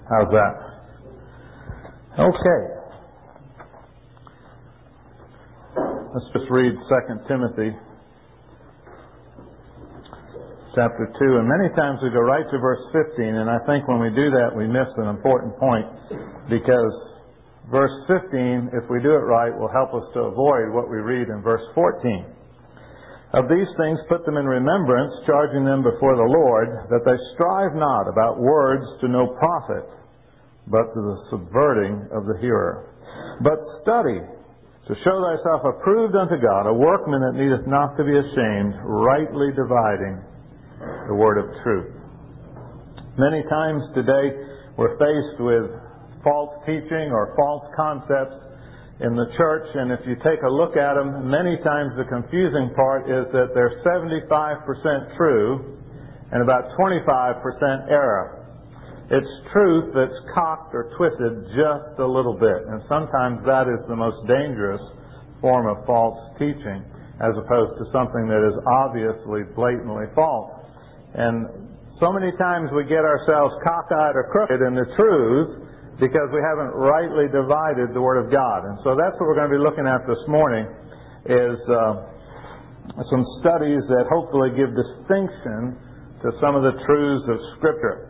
How's that? Okay. Let's just read 2 Timothy chapter 2. And many times we go right to verse 15, and I think when we do that we miss an important point, because verse 15, if we do it right, will help us to avoid what we read in verse 14. Of these things put them in remembrance, charging them before the Lord, that they strive not about words to no profit, but to the subverting of the hearer. But study to show thyself approved unto God, a workman that needeth not to be ashamed, rightly dividing the word of truth. Many times today we're faced with false teaching or false concepts in the church, and if you take a look at them, many times the confusing part is that they're 75% true and about 25% error. It's truth that's cocked or twisted just a little bit, and sometimes that is the most dangerous form of false teaching, as opposed to something that is obviously blatantly false. And so many times we get ourselves cockeyed or crooked in the truth because we haven't rightly divided the Word of God. And so that's what we're going to be looking at this morning, is some studies that hopefully give distinction to some of the truths of Scripture.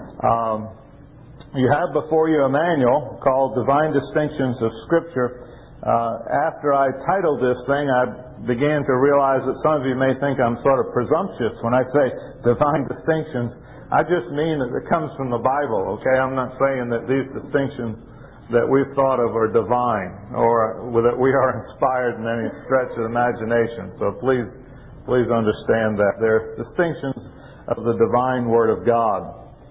You have before you a manual called Divine Distinctions of Scripture. After I titled this thing, I began to realize that some of you may think I'm sort of presumptuous when I say divine distinctions. I just mean that it comes from the Bible, okay? I'm not saying that these distinctions that we've thought of are divine or that we are inspired in any stretch of imagination. So please understand that. They're distinctions of the divine Word of God.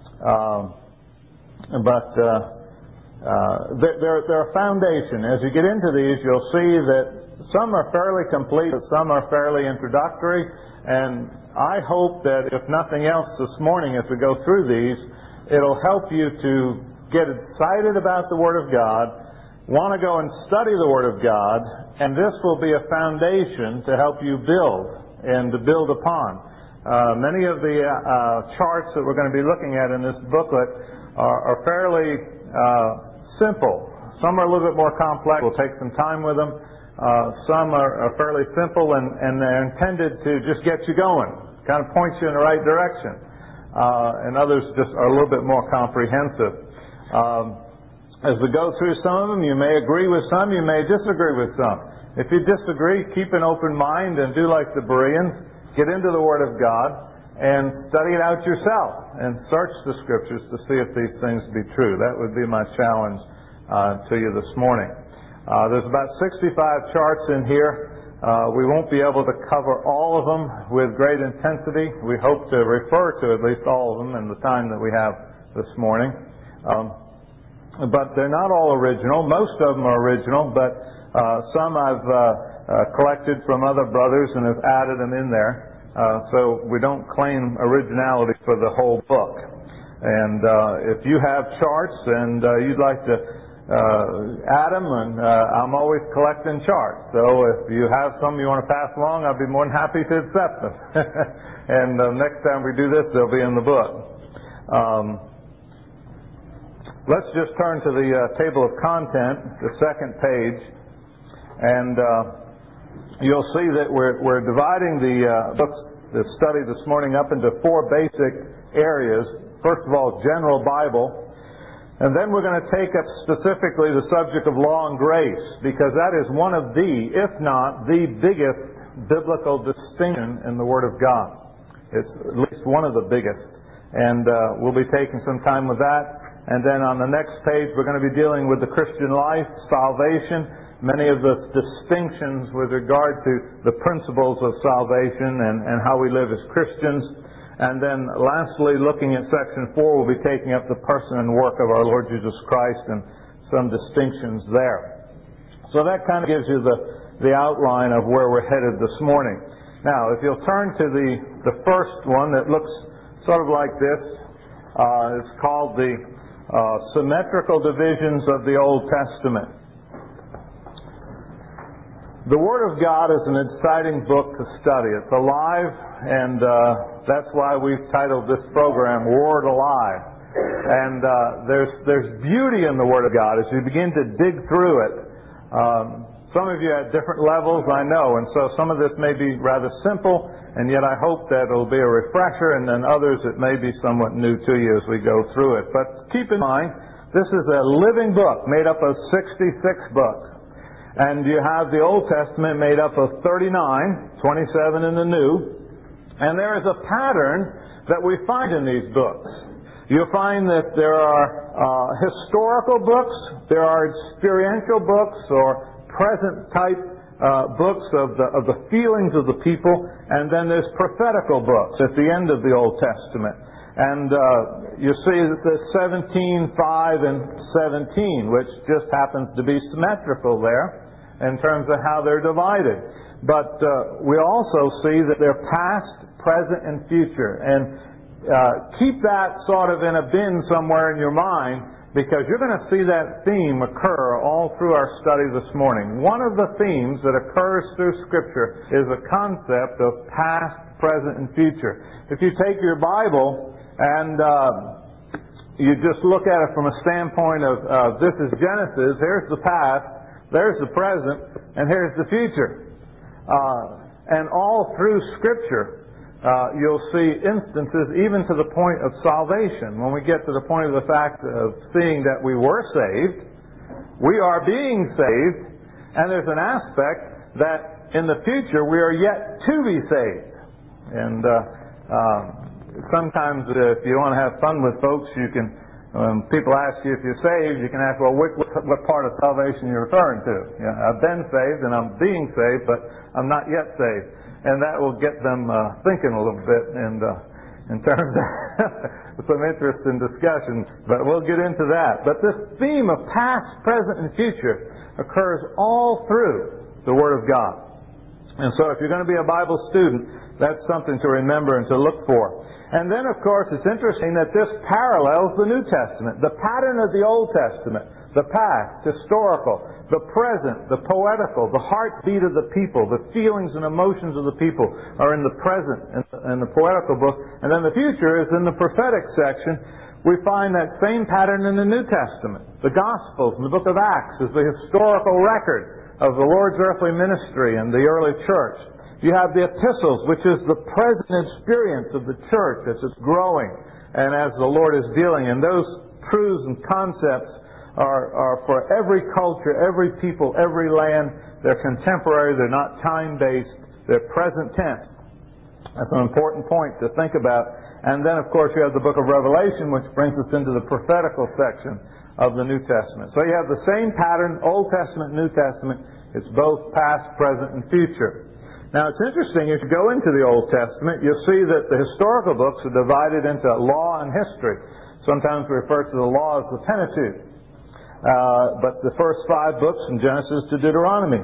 They're a foundation. As you get into these, you'll see that some are fairly complete, some are fairly introductory, and I hope that if nothing else this morning as we go through these, it'll help you to get excited about the Word of God, want to go and study the Word of God, and this will be a foundation to help you build and to build upon. Many of the charts that we're going to be looking at in this booklet are fairly simple. Some are a little bit more complex. We'll take some time with them. Some are fairly simple and they're intended to just get you going, kind of point you in the right direction. And others just are a little bit more comprehensive. As we go through some of them, you may agree with some, you may disagree with some. If you disagree, keep an open mind and do like the Bereans, get into the Word of God and study it out yourself and search the Scriptures to see if these things be true. That would be my challenge to you this morning. There's about 65 charts in here. We won't be able to cover all of them with great intensity. We hope to refer to at least all of them in the time that we have this morning. But they're not all original. Most of them are original, but some I've collected from other brothers and have added them in there. So we don't claim originality for the whole book. And if you have charts and you'd like to add them, and I'm always collecting charts. So if you have some you want to pass along, I'd be more than happy to accept them. And next time we do this, they'll be in the book. Let's just turn to the table of content, the second page, and you'll see that we're dividing the study this morning up into four basic areas. First of all, general Bible. And then we're going to take up specifically the subject of law and grace, because that is one of the, if not the biggest biblical distinction in the Word of God. It's at least one of the biggest. And we'll be taking some time with that. And then on the next page, we're going to be dealing with the Christian life, salvation, many of the distinctions with regard to the principles of salvation and how we live as Christians. And then lastly, looking at section 4, we'll be taking up the person and work of our Lord Jesus Christ and some distinctions there. So that kind of gives you the outline of where we're headed this morning. Now, if you'll turn to the first one that looks sort of like this, it's called the Symmetrical Divisions of the Old Testament. The Word of God is an exciting book to study. It's alive, and that's why we've titled this program Word Alive. And there's beauty in the Word of God as you begin to dig through it. Some of you at different levels, I know, and so some of this may be rather simple, and yet I hope that it'll be a refresher, and then others it may be somewhat new to you as we go through it. But keep in mind, this is a living book made up of 66 books. And you have the Old Testament made up of 39, 27 in the New. And there is a pattern that we find in these books. You'll find that there are historical books, there are experiential books, or present type books of the feelings of the people, and then there's prophetical books at the end of the Old Testament. And you see that there's 17, 5, and 17, which just happens to be symmetrical there in terms of how they're divided. But we also see that they're past, present, and future. And keep that sort of in a bin somewhere in your mind, because you're going to see that theme occur all through our study this morning. One of the themes that occurs through Scripture is a concept of past, present, and future. If you take your Bible and you just look at it from a standpoint of this is Genesis, here's the past, there's the present, and here's the future. And all through Scripture, you'll see instances even to the point of salvation. When we get to the point of the fact of seeing that we were saved, we are being saved, and there's an aspect that in the future we are yet to be saved. And sometimes if you want to have fun with folks, you can, when people ask you if you're saved, you can ask, well, what part of salvation you're referring to? You know, I've been saved and I'm being saved, but I'm not yet saved. And that will get them thinking a little bit and in terms of some interest in discussion. But we'll get into that. But this theme of past, present, and future occurs all through the Word of God. And so if you're going to be a Bible student, that's something to remember and to look for. And then, of course, it's interesting that this parallels the New Testament. The pattern of the Old Testament, the past, historical, the present, the poetical, the heartbeat of the people, the feelings and emotions of the people are in the present and the poetical book. And then the future is in the prophetic section. We find that same pattern in the New Testament. The Gospels and the book of Acts is the historical record of the Lord's earthly ministry and the early church. You have the epistles, which is the present experience of the church as it's growing and as the Lord is dealing. And those truths and concepts are for every culture, every people, every land. They're contemporary, they're not time-based, they're present tense. That's an important point to think about. And then, of course, you have the book of Revelation, which brings us into the prophetical section of the New Testament. So you have the same pattern, Old Testament, New Testament. It's both past, present, and future. Now, it's interesting, if you go into the Old Testament, you'll see that the historical books are divided into law and history. Sometimes we refer to the law as the Pentateuch. But the first 5 books from Genesis to Deuteronomy.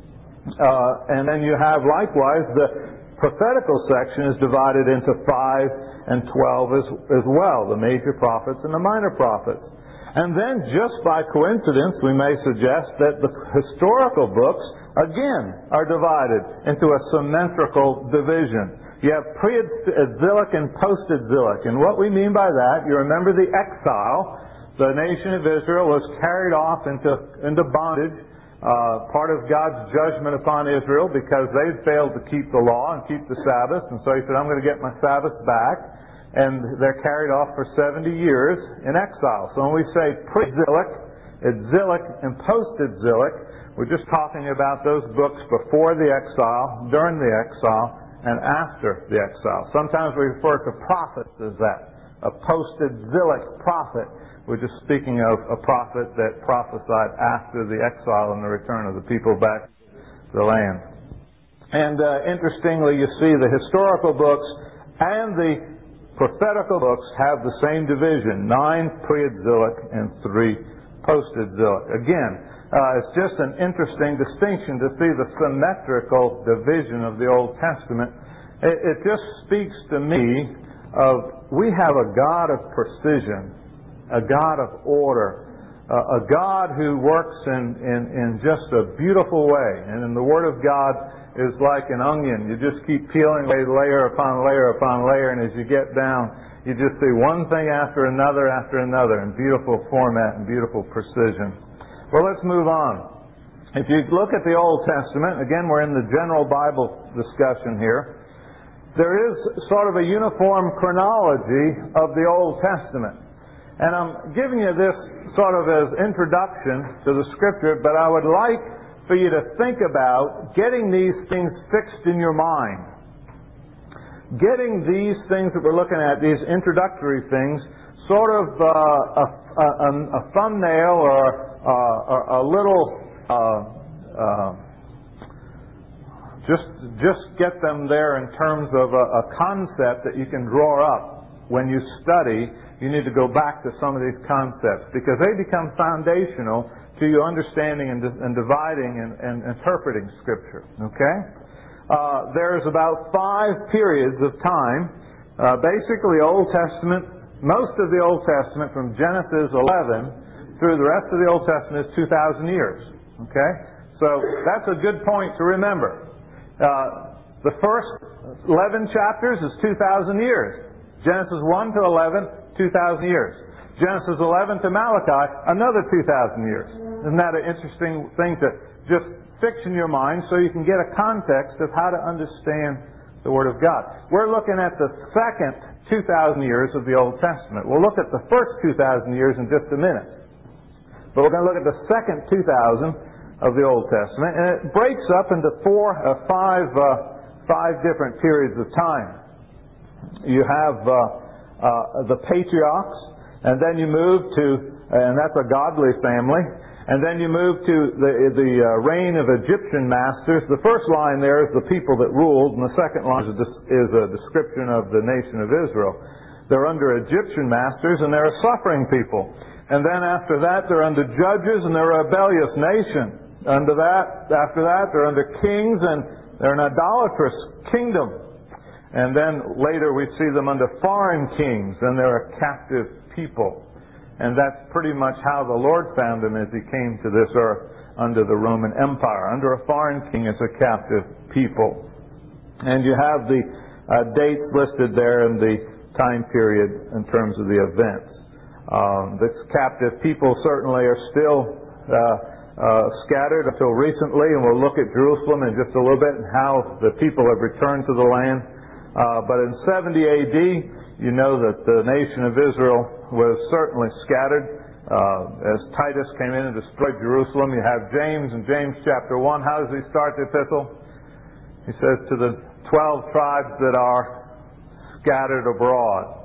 And then you have likewise the prophetical section is divided into 5 and 12 as well, the major prophets and the minor prophets. And then just by coincidence we may suggest that the historical books again are divided into a symmetrical division. You have pre-exilic and post-exilic. And what we mean by that, you remember the exile. The nation of Israel was carried off into bondage, part of God's judgment upon Israel because they failed to keep the law and keep the Sabbath. And so He said, I'm going to get my Sabbath back. And they're carried off for 70 years in exile. So when we say pre-exilic, exilic, and post-exilic, we're just talking about those books before the exile, during the exile, and after the exile. Sometimes we refer to prophets as that. A post-exilic prophet. We're just speaking of a prophet that prophesied after the exile and the return of the people back to the land. And interestingly, you see the historical books and the prophetical books have the same division, 9 pre-exilic and 3 post-exilic. Again, it's just an interesting distinction to see the symmetrical division of the Old Testament. It just speaks to me of we have a God of precision, a God of order, a God who works in just a beautiful way. And in the Word of God is like an onion. You just keep peeling away layer upon layer upon layer, and as you get down, you just see one thing after another in beautiful format and beautiful precision. Well, let's move on. If you look at the Old Testament, again, we're in the general Bible discussion here. There is sort of a uniform chronology of the Old Testament. And I'm giving you this sort of as introduction to the Scripture, but I would like for you to think about getting these things fixed in your mind. Getting these things that we're looking at, these introductory things, sort of a thumbnail or a little, just get them there in terms of a concept that you can draw up when you study. You need to go back to some of these concepts because they become foundational to your understanding and dividing and interpreting Scripture. Okay? There's about 5 periods of time. Basically, Old Testament, most of the Old Testament from Genesis 11 through the rest of the Old Testament is 2,000 years. Okay? So that's a good point to remember. The first 11 chapters is 2,000 years. Genesis 1 to 11, 2,000 years. Genesis 11 to Malachi, another 2,000 years. Isn't that an interesting thing to just fix in your mind so you can get a context of how to understand the Word of God? We're looking at the second 2,000 years of the Old Testament. We'll look at the first 2,000 years in just a minute. But we're going to look at the second 2,000 of the Old Testament, and it breaks up into five different periods of time. You have the patriarchs, and then you move to, and that's a godly family, and then you move to the reign of Egyptian masters. The first line there is the people that ruled, and the second line is a description of the nation of Israel. They're under Egyptian masters, and they're a suffering people. And then after that, they're under judges, and they're a rebellious nation. After that, they're under kings, and they're an idolatrous kingdom. And then later we see them under foreign kings, and they're a captive people. And that's pretty much how the Lord found them as He came to this earth under the Roman Empire, under a foreign king as a captive people. And you have the dates listed there in the time period in terms of the events. The captive people certainly are still scattered until recently, and we'll look at Jerusalem in just a little bit and how the people have returned to the land. But in 70 A.D., you know that the nation of Israel was certainly scattered. As Titus came in and destroyed Jerusalem, you have James in James chapter 1. How does he start the epistle? He says, to the 12 tribes that are scattered abroad,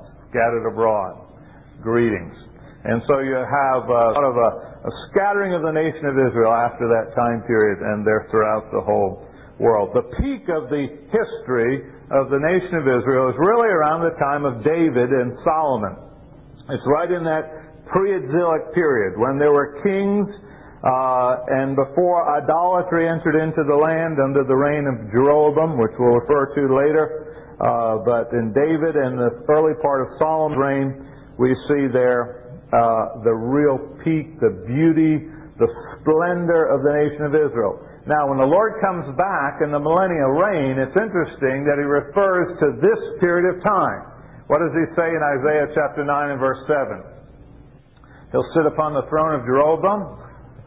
greetings. And so you have sort of a scattering of the nation of Israel after that time period, and they're throughout the whole world. The peak of the history of the nation of Israel is really around the time of David and Solomon. It's right in that pre-exilic period when there were kings and before idolatry entered into the land under the reign of Jeroboam, which we'll refer to later. But in David and the early part of Solomon's reign, we see there the real peak, the beauty, the splendor of the nation of Israel. Now, when the Lord comes back in the millennial reign, it's interesting that He refers to this period of time. What does He say in Isaiah chapter 9 and verse 7? He'll sit upon the throne of Jeroboam?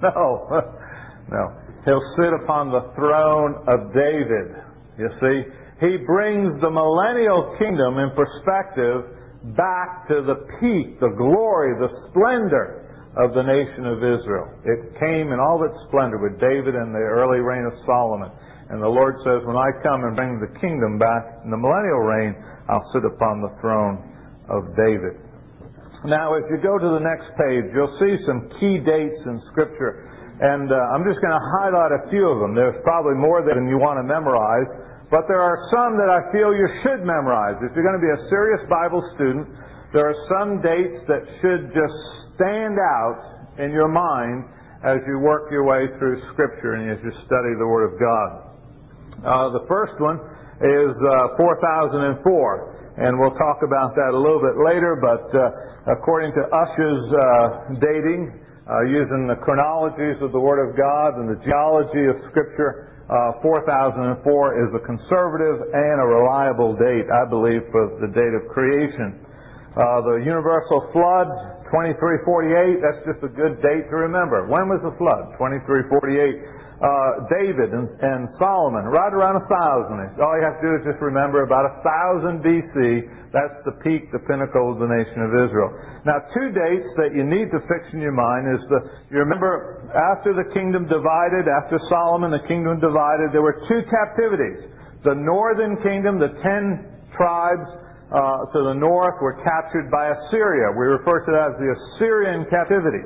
No. He'll sit upon the throne of David. You see? He brings the millennial kingdom in perspective back to the peak, the glory, the splendor of the nation of Israel. It came in all its splendor with David and the early reign of Solomon. And the Lord says, when I come and bring the kingdom back in the millennial reign, I'll sit upon the throne of David. Now, as you go to the next page, you'll see some key dates in Scripture. And I'm just going to highlight a few of them. There's probably more than you want to memorize. But there are some that I feel you should memorize. If you're going to be a serious Bible student, there are some dates that should just stand out in your mind as you work your way through Scripture and as you study the Word of God. The first one is 4004, and we'll talk about that a little bit later, but according to Ush's dating, using the chronologies of the Word of God and the geology of Scripture, 4004 is a conservative and a reliable date, I believe, for the date of creation. The universal flood, 2348, that's just a good date to remember. When was the flood? 2348. David and Solomon, right around 1000. All you have to do is just remember about 1000 BC. That's the peak, the pinnacle of the nation of Israel. Now, two dates that you need to fix in your mind is you remember after the kingdom divided, after Solomon, the kingdom divided, there were two captivities. The northern kingdom, the 10 tribes to the north, were captured by Assyria. We refer to that as the Assyrian captivity.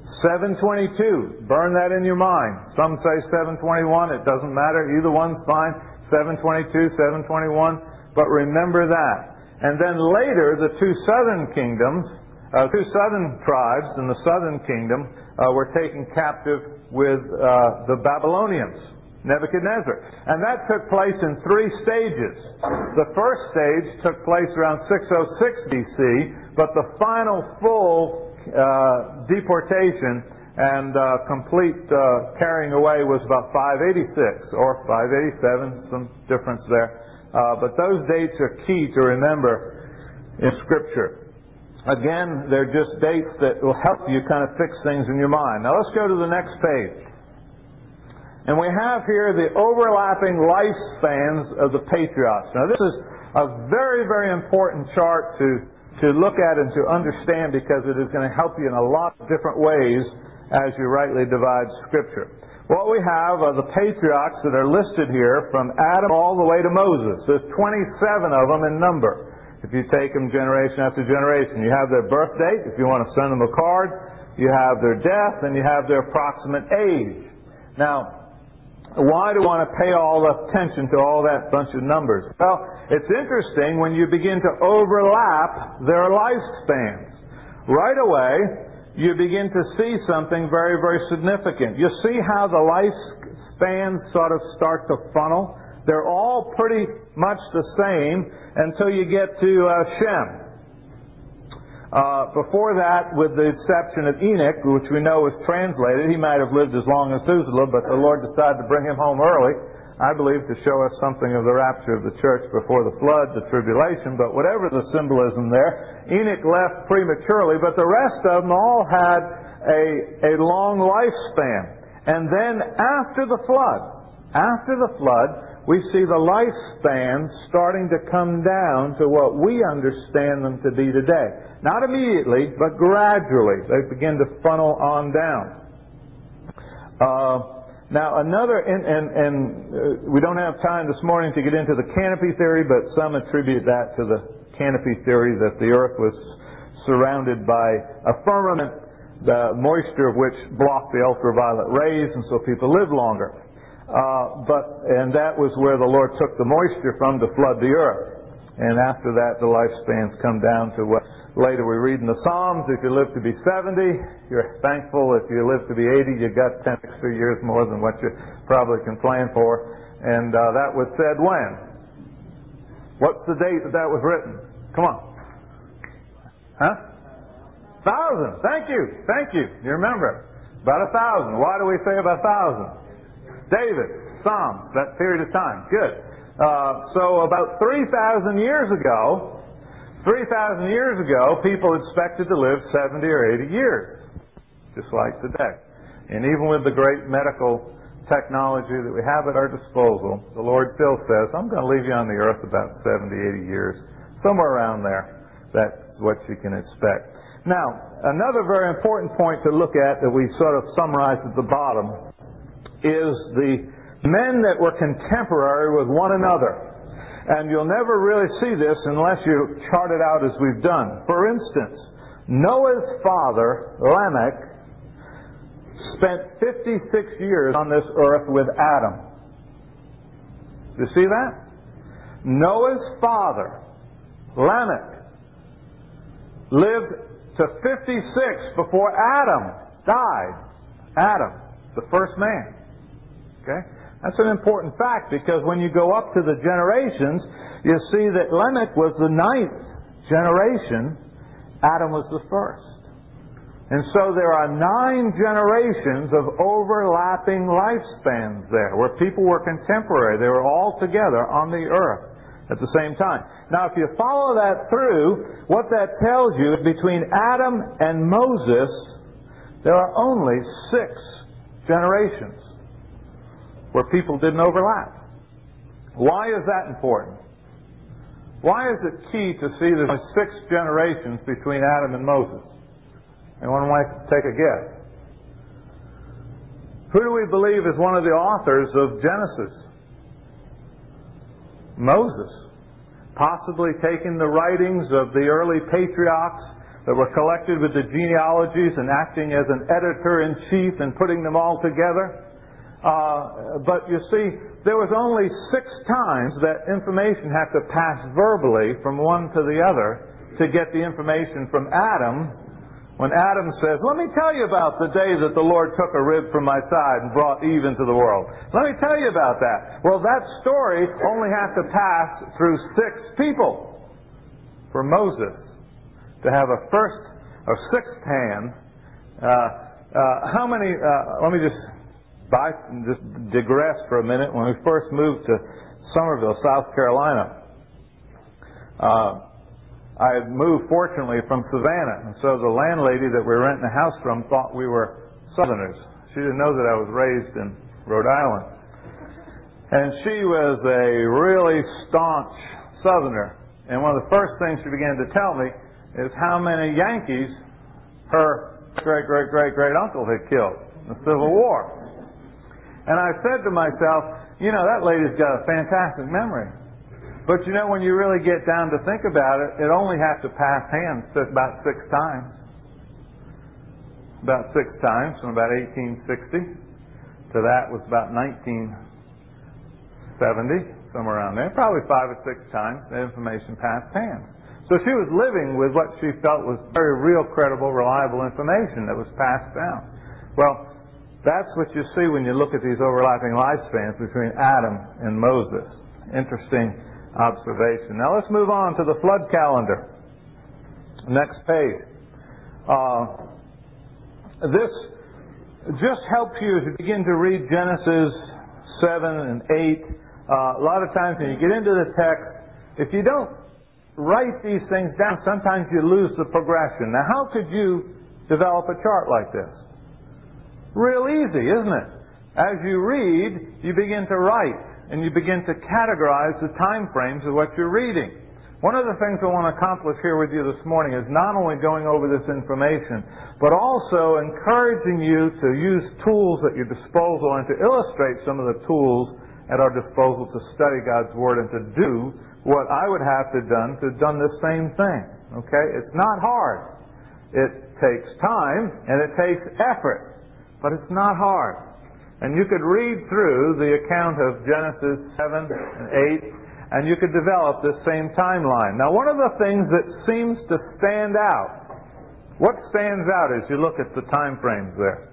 722, burn that in your mind. Some say 721, it doesn't matter. Either one's fine. 722, 721. But remember that. And then later, the two southern kingdoms, two southern tribes in the southern kingdom were taken captive with the Babylonians, Nebuchadnezzar. And that took place in three stages. The first stage took place around 606 BC, but the final full deportation and complete carrying away was about 586 or 587, some difference there. But those dates are key to remember in Scripture. Again, they're just dates that will help you kind of fix things in your mind. Now let's go to the next page. And we have here the overlapping lifespans of the patriarchs. Now this is a very, very important chart to look at and to understand, because it is going to help you in a lot of different ways as you rightly divide Scripture. What we have are the patriarchs that are listed here from Adam all the way to Moses. There's 27 of them in number. If you take them generation after generation, you have their birth date, if you want to send them a card, you have their death, and you have their approximate age. Now, why do we want to pay all the attention to all that bunch of numbers? Well, it's interesting when you begin to overlap their lifespans. Right away, you begin to see something very, very significant. You see how the lifespans sort of start to funnel? They're all pretty much the same until you get to Shem. Before that, with the exception of Enoch, which we know was translated, he might have lived as long as Methuselah, but the Lord decided to bring him home early, I believe, to show us something of the rapture of the church before the flood, the tribulation. But whatever the symbolism there, Enoch left prematurely, but the rest of them all had a long lifespan. And then after the flood, we see the lifespan starting to come down to what we understand them to be today. Not immediately, but gradually. They begin to funnel on down. Now another, we don't have time this morning to get into the canopy theory, but some attribute that to the canopy theory that the earth was surrounded by a firmament, the moisture of which blocked the ultraviolet rays, and so people live longer. And that was where the Lord took the moisture from to flood the earth. And after that, the lifespans come down to what later we read in the Psalms. If you live to be 70, you're thankful. If you live to be 80, you got 10 extra years more than what you probably can plan for. And that was said when? What's the date that was written? Come on. Huh? 1,000. Thank you. You remember. About 1,000. Why do we say about 1,000? David, Psalms, that period of time. Good. So about 3,000 years ago, people expected to live 70 or 80 years, just like today. And even with the great medical technology that we have at our disposal, the Lord still says, I'm going to leave you on the earth about 70, 80 years, somewhere around there. That's what you can expect. Now, another very important point to look at that we sort of summarized at the bottom is the men that were contemporary with one another. And you'll never really see this unless you chart it out as we've done. For instance, Noah's father, Lamech, spent 56 years on this earth with Adam. You see that? Noah's father, Lamech, lived to 56 before Adam died. Adam, the first man. Okay? That's an important fact, because when you go up to the generations, you see that Lamech was the 9th generation. Adam was the first. And so there are 9 generations of overlapping lifespans there, where people were contemporary. They were all together on the earth at the same time. Now, if you follow that through, what that tells you is between Adam and Moses, there are only 6 generations where people didn't overlap. Why is that important? Why is it key to see there's only 6 generations between Adam and Moses? Anyone like to take a guess? Who do we believe is one of the authors of Genesis? Moses. Possibly taking the writings of the early patriarchs that were collected with the genealogies and acting as an editor-in-chief and putting them all together. But you see, there was only 6 times that information had to pass verbally from one to the other to get the information from Adam. When Adam says, let me tell you about the day that the Lord took a rib from my side and brought Eve into the world. Let me tell you about that. Well, that story only had to pass through 6 people for Moses to have a first or 6th hand. How many, let me just digress for a minute. When we first moved to Somerville, South Carolina, I had moved, fortunately, from Savannah, and so the landlady that we were renting a house from thought we were Southerners. She didn't know that I was raised in Rhode Island. And she was a really staunch Southerner. And one of the first things she began to tell me is how many Yankees her great-great-great-great-uncle had killed in the Civil War. And I said to myself, you know, that lady's got a fantastic memory. But you know, when you really get down to think about it, it only has to pass hands about 6 times. About 6 times, from about 1860 to that was about 1970, somewhere around there. Probably 5 or 6 times the information passed hands. So she was living with what she felt was very real, credible, reliable information that was passed down. Well, that's what you see when you look at these overlapping lifespans between Adam and Moses. Interesting observation. Now let's move on to the flood calendar. Next page. This just helps you as you begin to read Genesis 7 and 8. A lot of times when you get into the text, if you don't write these things down, sometimes you lose the progression. Now how could you develop a chart like this? Real easy, isn't it? As you read, you begin to write. And you begin to categorize the time frames of what you're reading. One of the things I want to accomplish here with you this morning is not only going over this information, but also encouraging you to use tools at your disposal and to illustrate some of the tools at our disposal to study God's Word and to do what I would have to have done the same thing. Okay? It's not hard. It takes time and it takes effort, but it's not hard. And you could read through the account of Genesis 7 and 8, and you could develop this same timeline. Now, one of the things that seems to stand out, what stands out as you look at the time frames there?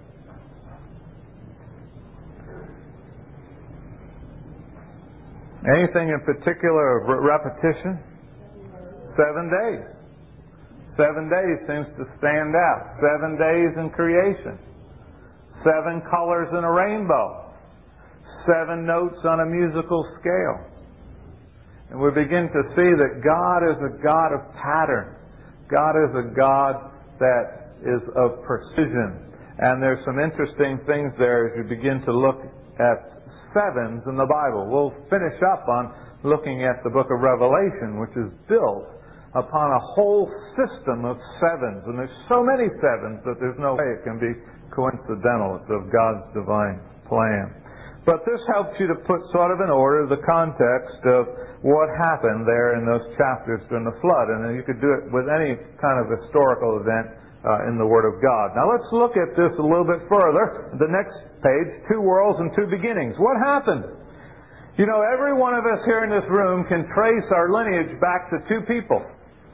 Anything in particular of repetition? 7 days. 7 days seems to stand out. 7 days in creation. 7 colors in a rainbow. 7 notes on a musical scale. And we begin to see that God is a God of pattern. God is a God that is of precision. And there's some interesting things there as you begin to look at 7s in the Bible. We'll finish up on looking at the book of Revelation, which is built upon a whole system of 7s. And there's so many 7s that there's no way it can be coincidental. It's of God's divine plan. But this helps you to put sort of in order the context of what happened there in those chapters during the flood. And then you could do it with any kind of historical event in the Word of God. Now let's look at this a little bit further. The next page, 2 worlds and 2 beginnings. What happened? You know, every one of us here in this room can trace our lineage back to 2 people.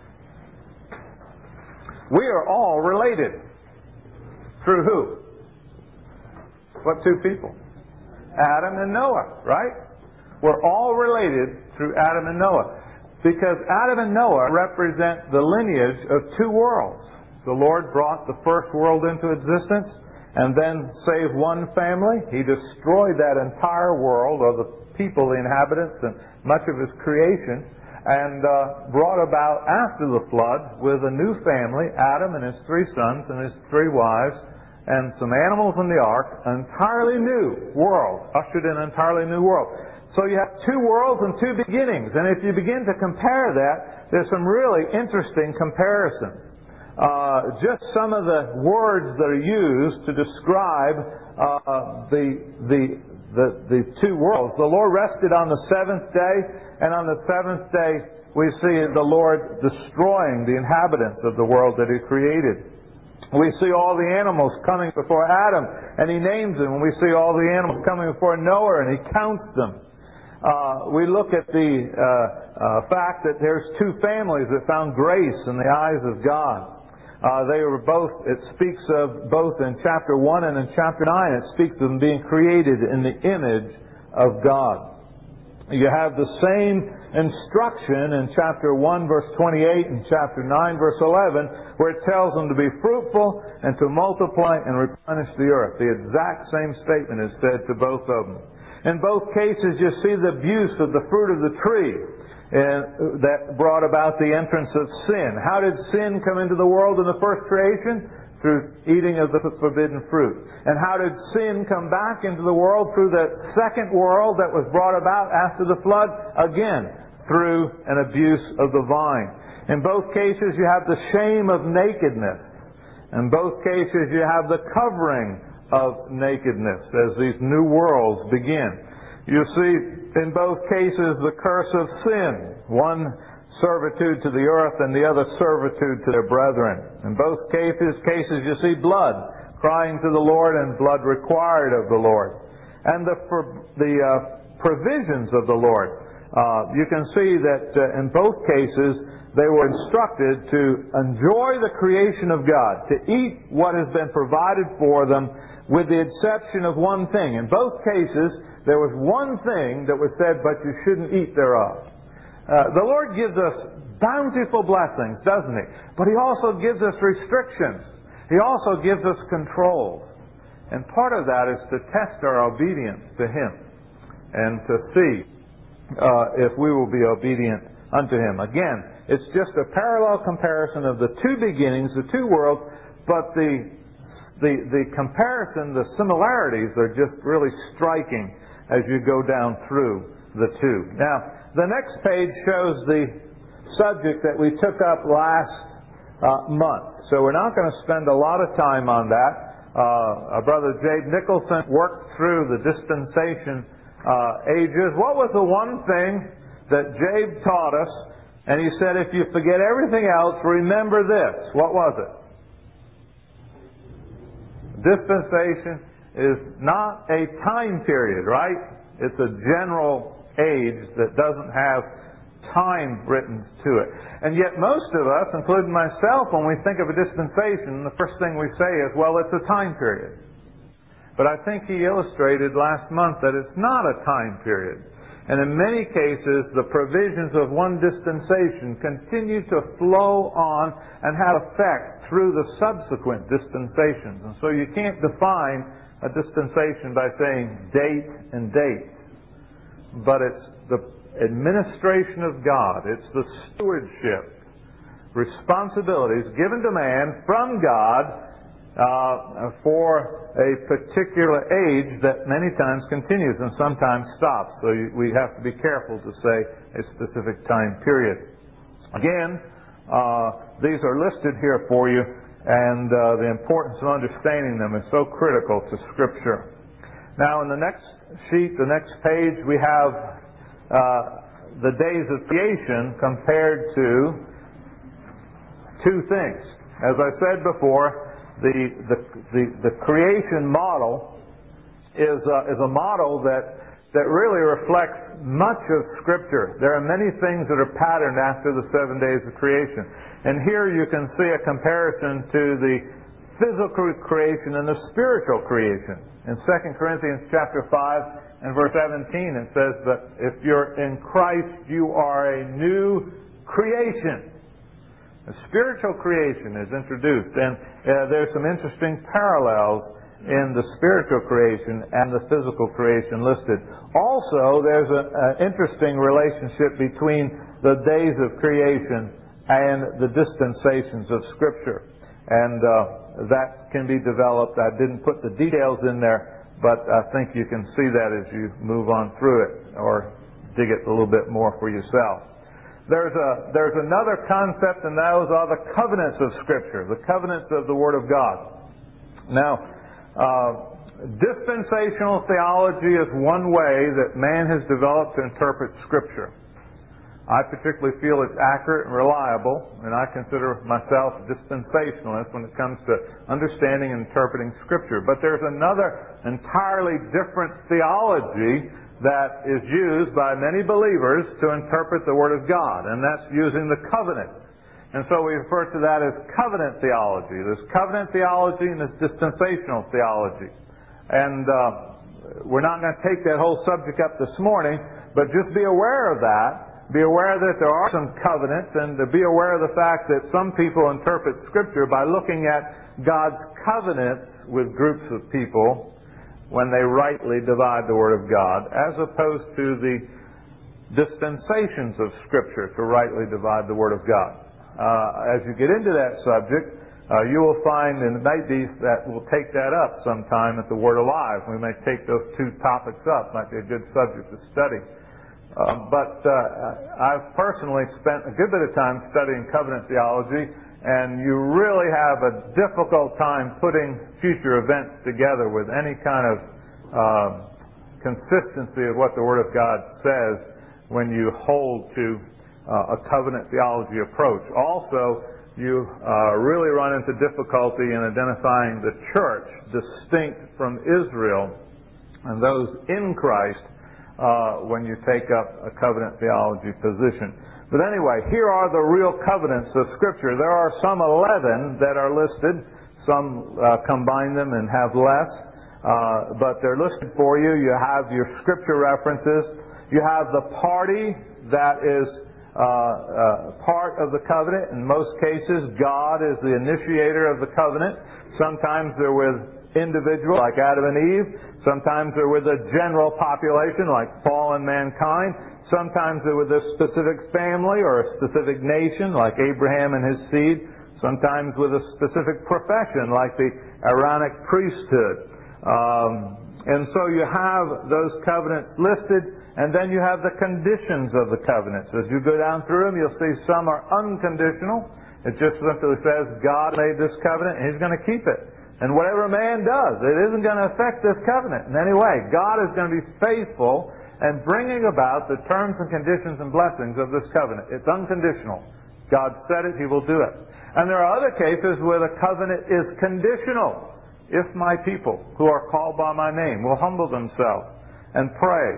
We are all related. Through who? What 2 people? Adam and Noah, right? We're all related through Adam and Noah. Because Adam and Noah represent the lineage of 2 worlds. the Lord brought the first world into existence and then saved one family. He destroyed that entire world, or the people, the inhabitants, and much of His creation, and brought about after the flood with a new family, Adam and his 3 sons and his 3 wives, and some animals in the ark, an entirely new world, ushered in an entirely new world. So you have 2 worlds and 2 beginnings, and if you begin to compare that, there's some really interesting comparisons. Just some of the words that are used to describe the 2 worlds. The Lord rested on the 7th day, and on the 7th day we see the Lord destroying the inhabitants of the world that He created. We see all the animals coming before Adam, and He names them. And we see all the animals coming before Noah, and He counts them. We look at the fact that there's 2 families that found grace in the eyes of God. They were both, it speaks of both in chapter 1 and in chapter 9, it speaks of them being created in the image of God. You have the same instruction in chapter 1 verse 28 and chapter 9 verse 11, where it tells them to be fruitful and to multiply and replenish the earth. The exact same statement is said to both of them. In both cases you see the abuse of the fruit of the tree that brought about the entrance of sin. How did sin come into the world in the first creation? Through eating of the forbidden fruit. And how did sin come back into the world? Through the second world that was brought about after the flood? Again, through an abuse of the vine. In both cases you have the shame of nakedness. In both cases you have the covering of nakedness as these new worlds begin. You see in both cases the curse of sin. One servitude to the earth and the other servitude to their brethren. In both cases you see blood crying to the Lord and blood required of the Lord. And the provisions of the Lord. You can see that in both cases they were instructed to enjoy the creation of God, to eat what has been provided for them, with the exception of one thing. In both cases there was one thing that was said, but you shouldn't eat thereof. The Lord gives us bountiful blessings, doesn't He? But He also gives us restrictions. He also gives us controls. And part of that is to test our obedience to Him and to see if we will be obedient unto Him. Again, it's just a parallel comparison of the 2 beginnings, the 2 worlds, but the comparison, the similarities are just really striking as you go down through the 2. Now, the next page shows the subject that we took up last month. So we're not going to spend a lot of time on that. Our brother Jabe Nicholson worked through the dispensation ages. What was the one thing that Jabe taught us? And he said, if you forget everything else, remember this. What was it? Dispensation is not a time period, right? It's a general age that doesn't have time written to it. And yet most of us, including myself, when we think of a dispensation, the first thing we say is, well, it's a time period. But I think he illustrated last month that it's not a time period. And in many cases, the provisions of one dispensation continue to flow on and have effect through the subsequent dispensations. And so you can't define a dispensation by saying date and date. But it's the administration of God. It's the stewardship, responsibilities given to man from God for a particular age that many times continues and sometimes stops. So we have to be careful to say a specific time period. Again, these are listed here for you, and the importance of understanding them is so critical to Scripture. Now, in the next sheet, the next page, we have the days of creation compared to 2 things. As I said before, the creation model is a model that really reflects much of Scripture. There are many things that are patterned after the 7 days of creation. And here you can see a comparison to the physical creation and the spiritual creation. In 2 Corinthians chapter 5 and verse 17 it says that if you're in Christ, you are a new creation. Spiritual creation is introduced, and there's some interesting parallels in the spiritual creation and the physical creation listed. Also, there's an interesting relationship between the days of creation and the dispensations of Scripture. And that can be developed. I didn't put the details in there, but I think you can see that as you move on through it, or dig it a little bit more for yourself. There's another concept, and those are the covenants of Scripture, the covenants of the Word of God. Now, dispensational theology is one way that man has developed to interpret Scripture. I particularly feel it's accurate and reliable, and I consider myself a dispensationalist when it comes to understanding and interpreting Scripture. But there's another entirely different theology that is used by many believers to interpret the Word of God, and that's using the covenant. And so we refer to that as covenant theology. There's covenant theology and there's dispensational theology. And we're not going to take that whole subject up this morning, but just be aware of that. Be aware that there are some covenants, and to be aware of the fact that some people interpret Scripture by looking at God's covenants with groups of people when they rightly divide the Word of God, as opposed to the dispensations of Scripture to rightly divide the Word of God. As you get into that subject, you will find, and it may be that we'll take that up sometime at the Word Alive. We may take those two topics up. Might be a good subject to study. But I've personally spent a good bit of time studying covenant theology, and you really have a difficult time putting future events together with any kind of consistency of what the Word of God says when you hold to a covenant theology approach. Also, you really run into difficulty in identifying the church distinct from Israel and those in Christ when you take up a covenant theology position. But anyway, here are the real covenants of Scripture. There are some 11 that are listed. Some combine them and have less. But they're listed for you. You have your Scripture references. You have the party that is part of the covenant. In most cases, God is the initiator of the covenant. Sometimes they're with individuals like Adam and Eve. Sometimes they're with a general population like fallen mankind. Sometimes they're with a specific family or a specific nation like Abraham and his seed. Sometimes with a specific profession like the Aaronic priesthood. And so you have those covenants listed, and then you have the conditions of the covenants. As you go down through them, you'll see some are unconditional. It just simply says God made this covenant and He's going to keep it. And whatever man does, it isn't going to affect this covenant in any way. God is going to be faithful and bringing about the terms and conditions and blessings of this covenant. It's unconditional. God said it, He will do it. And there are other cases where the covenant is conditional. If my people, who are called by my name, will humble themselves and pray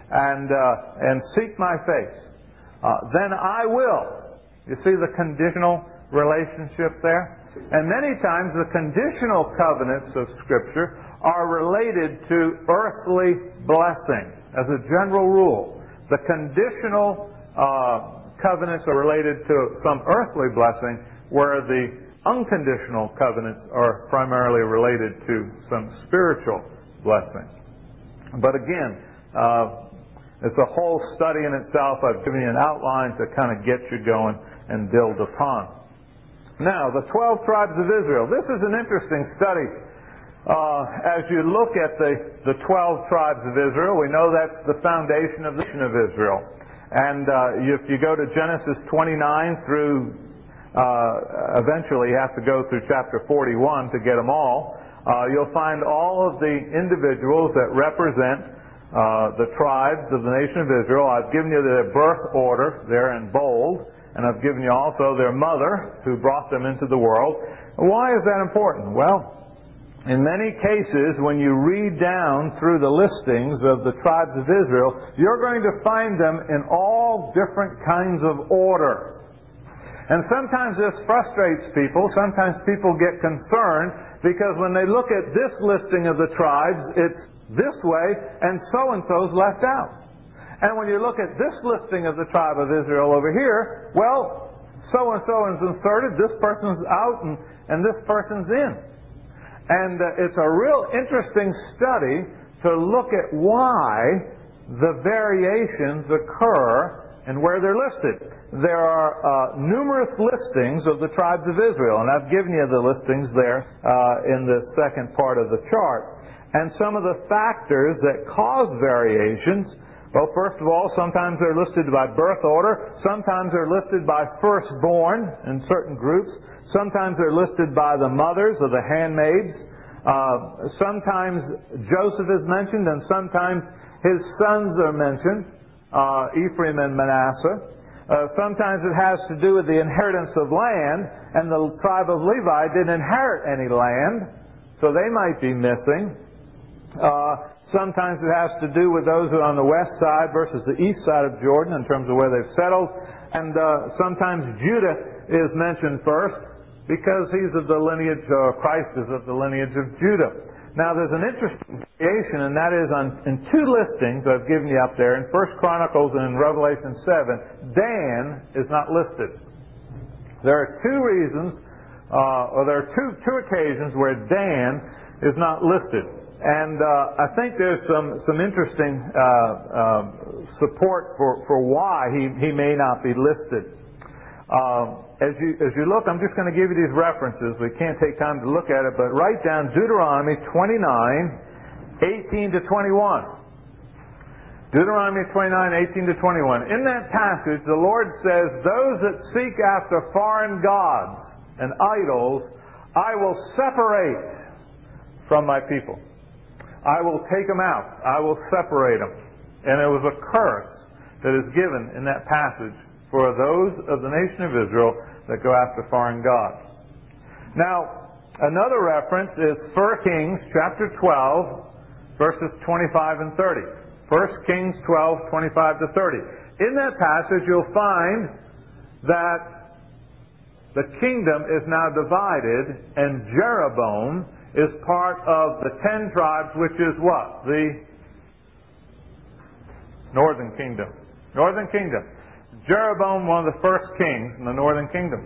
and seek my face, then I will. You see the conditional relationship there? And many times the conditional covenants of Scripture are related to earthly blessing. As a general rule, the conditional covenants are related to some earthly blessing, where the unconditional covenants are primarily related to some spiritual blessing. But again, it's a whole study in itself. I've given you an outline to kind of get you going and build upon. Now, the 12 tribes of Israel. This is an interesting study. As you look at the 12 tribes of Israel, we know that's the foundation of the nation of Israel. And if you go to Genesis 29 through, eventually you have to go through chapter 41 to get them all, you'll find all of the individuals that represent the tribes of the nation of Israel. I've given you their birth order there in bold, and I've given you also their mother who brought them into the world. Why is that important? Well, in many cases, when you read down through the listings of the tribes of Israel, you're going to find them in all different kinds of order. And sometimes this frustrates people. Sometimes people get concerned because when they look at this listing of the tribes, it's this way, and so-and-so's left out. And when you look at this listing of the tribe of Israel over here, well, so-and-so is inserted, this person's out, and this person's in. And it's a real interesting study to look at why the variations occur and where they're listed. There are numerous listings of the tribes of Israel, and I've given you the listings there in the second part of the chart. And some of the factors that cause variations, well, first of all, sometimes they're listed by birth order, sometimes they're listed by firstborn in certain groups, sometimes they're listed by the mothers or the handmaids, sometimes Joseph is mentioned, and sometimes his sons are mentioned, Ephraim and Manasseh. Sometimes it has to do with the inheritance of land, and the tribe of Levi didn't inherit any land, so they might be missing. Sometimes it has to do with those who are on the west side versus the east side of Jordan in terms of where they've settled. And sometimes Judah is mentioned first because he's of the lineage, Christ is of the lineage of Judah. Now there's an interesting variation, and that is in two listings I've given you up there, in 1 Chronicles and in Revelation 7, Dan is not listed. There are two reasons, or there are two occasions where Dan is not listed. And I think there's some interesting support for why he may not be listed. As you look, I'm just going to give you these references. We can't take time to look at it, but write down Deuteronomy 29, 18 to 21. Deuteronomy 29, 18 to 21. In that passage, the Lord says, "Those that seek after foreign gods and idols, I will separate from my people. I will take them out. I will separate them." And there was a curse that is given in that passage for those of the nation of Israel that go after foreign gods. Now, another reference is 1 Kings chapter 12, verses 25 and 30. 1 Kings 12, 25 to 30. In that passage, you'll find that the kingdom is now divided, and Jeroboam is part of the 10 tribes, which is what? The northern kingdom. Northern kingdom. Jeroboam, one of the first kings in the northern kingdom.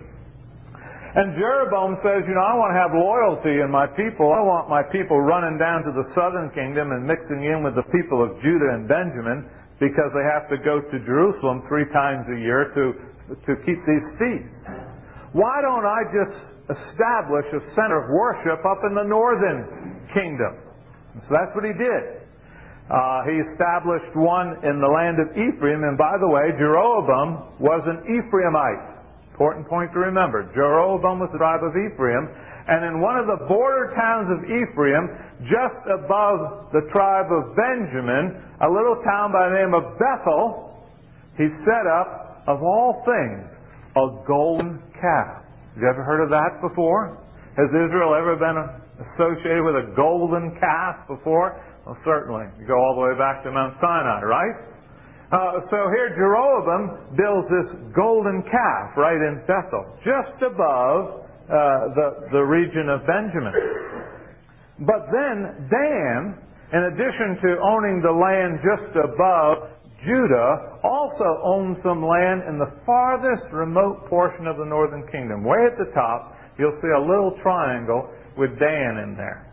And Jeroboam says, I want to have loyalty in my people. I don't want my people running down to the southern kingdom and mixing in with the people of Judah and Benjamin, because they have to go to Jerusalem 3 times a year to keep these feasts. Why don't I just establish a center of worship up in the northern kingdom? So that's what he did. He established one in the land of Ephraim, and by the way, Jeroboam was an Ephraimite. Important point to remember. Jeroboam was the tribe of Ephraim, and in one of the border towns of Ephraim, just above the tribe of Benjamin, a little town by the name of Bethel, he set up, of all things, a golden calf. Have you ever heard of that before? Has Israel ever been associated with a golden calf before? Well, certainly. You go all the way back to Mount Sinai, right? So here Jeroboam builds this golden calf right in Bethel, just above the region of Benjamin. But then Dan, in addition to owning the land just above Judah, also owns some land in the farthest remote portion of the northern kingdom. Way at the top, you'll see a little triangle with Dan in there.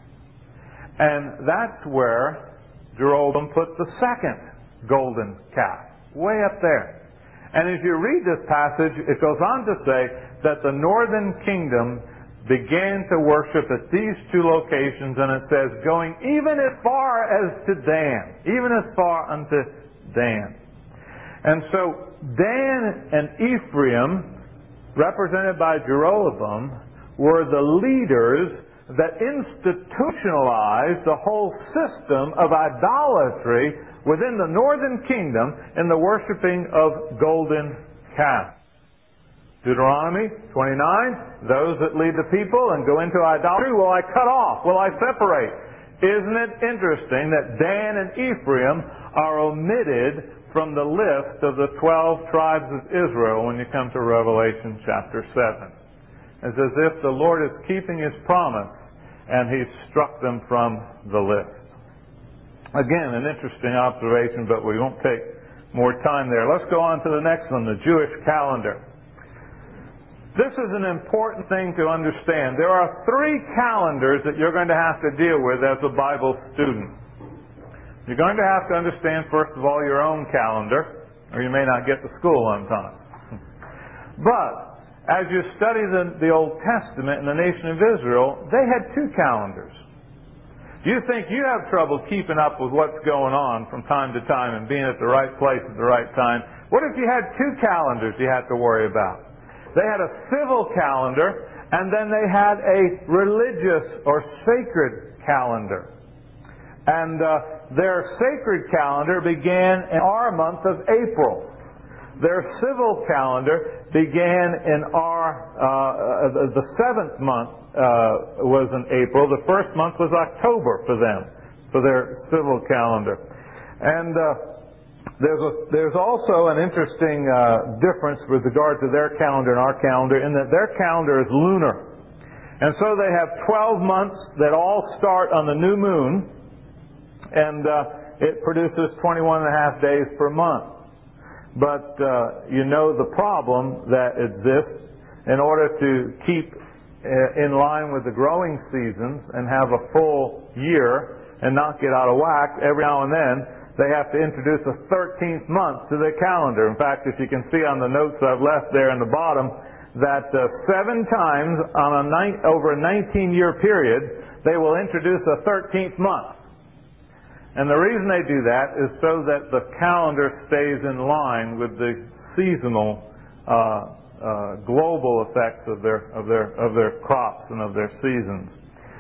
And that's where Jeroboam put the second golden calf, way up there. And as you read this passage, it goes on to say that the northern kingdom began to worship at these 2 locations, and it says, going even as far as to Dan, even as far unto Dan. And so Dan and Ephraim, represented by Jeroboam, were the leaders that institutionalized the whole system of idolatry within the northern kingdom in the worshiping of golden calves. Deuteronomy 29, those that lead the people and go into idolatry, will I cut off, will I separate. Isn't it interesting that Dan and Ephraim are omitted from the list of the 12 tribes of Israel when you come to Revelation chapter 7? It's as if the Lord is keeping His promise and He's struck them from the list. Again, an interesting observation, but we won't take more time there. Let's go on to the next one, the Jewish calendar. This is an important thing to understand. There are 3 calendars that you're going to have to deal with as a Bible student. You're going to have to understand, first of all, your own calendar, or you may not get to school on time. But as you study the Old Testament in the nation of Israel, they had 2 calendars. You think you have trouble keeping up with what's going on from time to time and being at the right place at the right time. What if you had 2 calendars you had to worry about? They had a civil calendar, and then they had a religious or sacred calendar. And their sacred calendar began in our month of April. Their civil calendar began in the 7th month was in April. The 1st month was October for them, for their civil calendar. And there's also an interesting difference with regard to their calendar and our calendar, in that their calendar is lunar. And so they have 12 months that all start on the new moon, and it produces 21 and a half days per month. But you know the problem that exists. In order to keep in line with the growing seasons and have a full year and not get out of whack, every now and then they have to introduce a 13th month to their calendar. In fact, if you can see on the notes I've left there in the bottom, that 7 times on over a 19-year period, they will introduce a 13th month. And the reason they do that is so that the calendar stays in line with the seasonal global effects of their crops and of their seasons.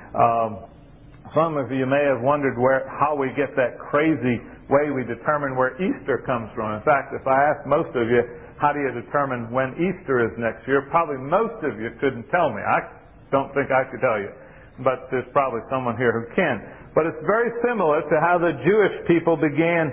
Some of you may have wondered how we get that crazy way we determine where Easter comes from. In fact, if I asked most of you, how do you determine when Easter is next year, probably most of you couldn't tell me. I don't think I could tell you. But there's probably someone here who can. But it's very similar to how the Jewish people began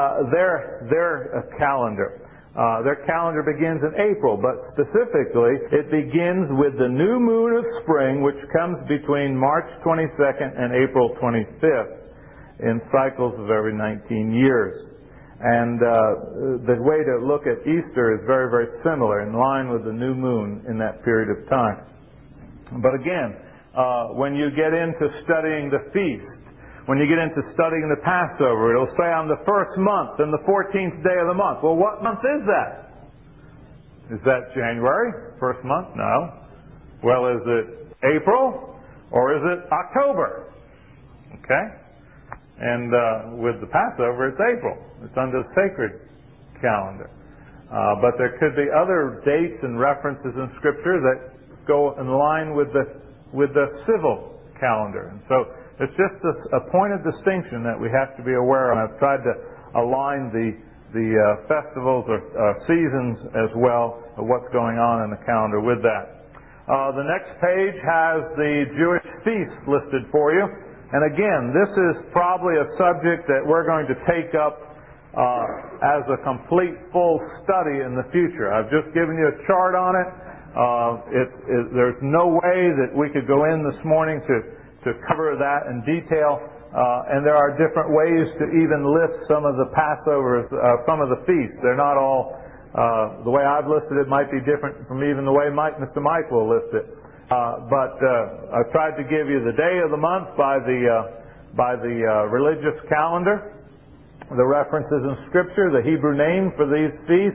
their calendar. Their calendar begins in April, but specifically it begins with the new moon of spring, which comes between March 22nd and April 25th in cycles of every 19 years. And the way to look at Easter is very, very similar, in line with the new moon in that period of time. But again, when you get into studying the feast, when you get into studying the Passover, it'll say on the 1st month and the 14th day of the month. Well, what month is that? Is that January? 1st month? No. Well, is it April or is it October? Okay? And with the Passover, it's April. It's under the sacred calendar. But there could be other dates and references in Scripture that go in line with the civil calendar. And so it's just a point of distinction that we have to be aware of. And I've tried to align the festivals or seasons as well of what's going on in the calendar with that. The next page has the Jewish feasts listed for you. And again, this is probably a subject that we're going to take up as a complete full study in the future. I've just given you a chart on it. There's no way that we could go in this morning to cover that in detail. And there are different ways to even list some of the Passovers, some of the feasts. They're not all, the way I've listed it might be different from even the way Mr. Mike will list it. But I've tried to give you the day of the month by the religious calendar, the references in Scripture, the Hebrew name for these feasts,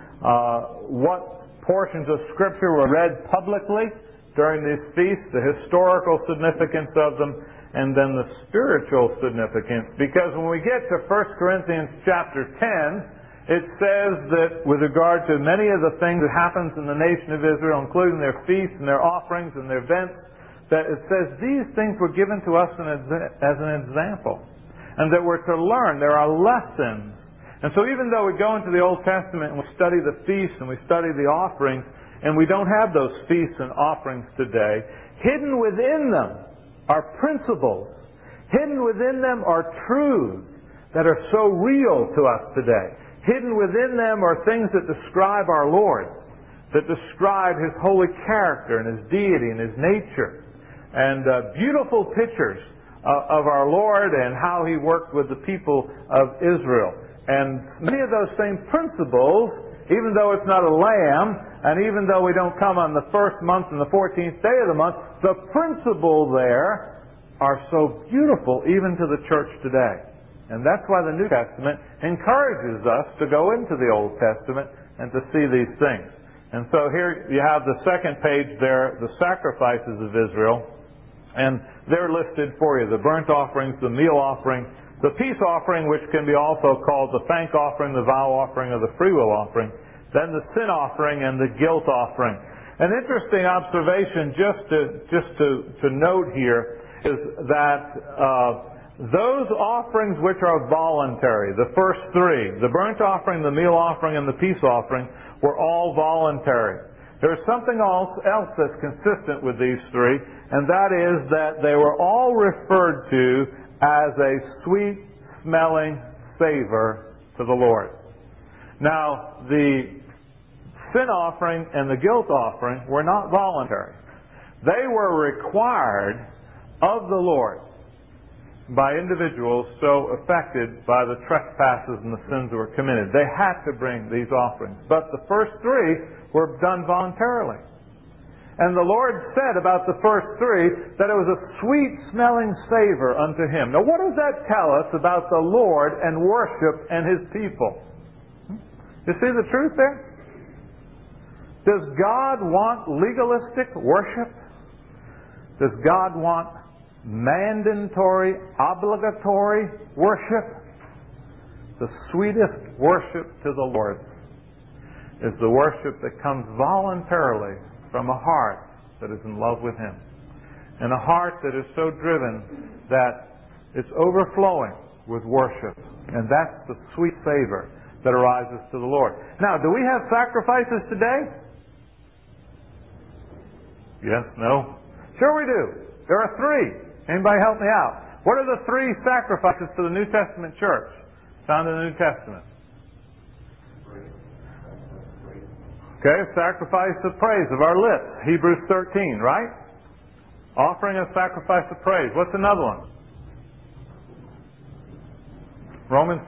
what portions of Scripture were read publicly during these feasts, the historical significance of them, and then the spiritual significance. Because when we get to 1 Corinthians chapter 10, it says that with regard to many of the things that happens in the nation of Israel, including their feasts and their offerings and their events, that it says these things were given to us as an example. And that we're to learn. There are lessons. And so even though we go into the Old Testament and we study the feasts and we study the offerings, and we don't have those feasts and offerings today, hidden within them are principles. Hidden within them are truths that are so real to us today. Hidden within them are things that describe our Lord, that describe His holy character and His deity and His nature, and beautiful pictures of our Lord and how He worked with the people of Israel. And many of those same principles, even though it's not a lamb, and even though we don't come on the first month and the 14th day of the month, the principles there are so beautiful even to the church today. And that's why the New Testament encourages us to go into the Old Testament and to see these things. And so here you have the second page there, the sacrifices of Israel, and they're listed for you. The burnt offerings, the meal offering, the peace offering, which can be also called the thank offering, the vow offering, or the freewill offering. Then the sin offering and the guilt offering. An interesting observation just to note here is that those offerings which are voluntary, the first three, the burnt offering, the meal offering, and the peace offering, were all voluntary. There's something else that's consistent with these three, and that is that they were all referred to as a sweet-smelling savor to the Lord. Now, the sin offering and the guilt offering were not voluntary. They were required of the Lord by individuals so affected by the trespasses and the sins that were committed. They had to bring these offerings. But the first three were done voluntarily. And the Lord said about the first three that it was a sweet-smelling savor unto Him. Now, what does that tell us about the Lord and worship and His people? You see the truth there? Does God want legalistic worship? Does God want mandatory, obligatory worship? The sweetest worship to the Lord is the worship that comes voluntarily from a heart that is in love with Him. And a heart that is so driven that it's overflowing with worship. And that's the sweet savor that arises to the Lord. Now, do we have sacrifices today? Yes? No? Sure we do. There are three. Anybody help me out? What are the three sacrifices to the New Testament church found in the New Testament? Okay, sacrifice of praise of our lips. Hebrews 13, right? Offering a sacrifice of praise. What's another one? Romans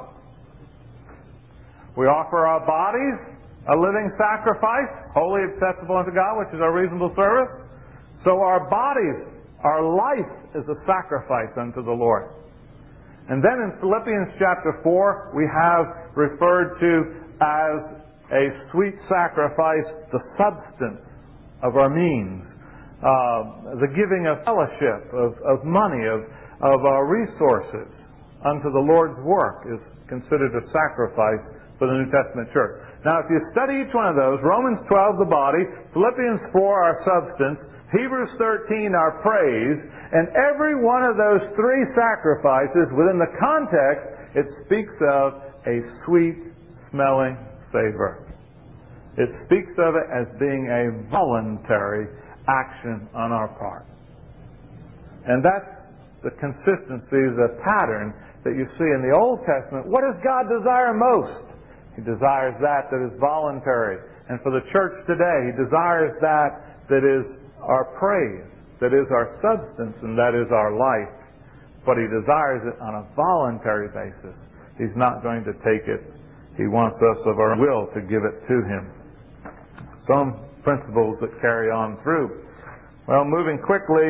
12. We offer our bodies a living sacrifice, holy, acceptable unto God, which is our reasonable service. So our bodies, our life is a sacrifice unto the Lord. And then in Philippians chapter 4, we have referred to as a sweet sacrifice the substance of our means, the giving of fellowship, of money, of our resources unto the Lord's work is considered a sacrifice for the New Testament church. Now, if you study each one of those, Romans 12, the body, Philippians 4, our substance, Hebrews 13, our praise, and every one of those three sacrifices, within the context, it speaks of a sweet-smelling savor. It speaks of it as being a voluntary action on our part. And that's the consistency, the pattern that you see in the Old Testament. What does God desire most? He desires that is voluntary. And for the church today, He desires that is our praise, that is our substance, and that is our life. But He desires it on a voluntary basis. He's not going to take it. He wants us of our will to give it to Him. Some principles that carry on through. Well, moving quickly,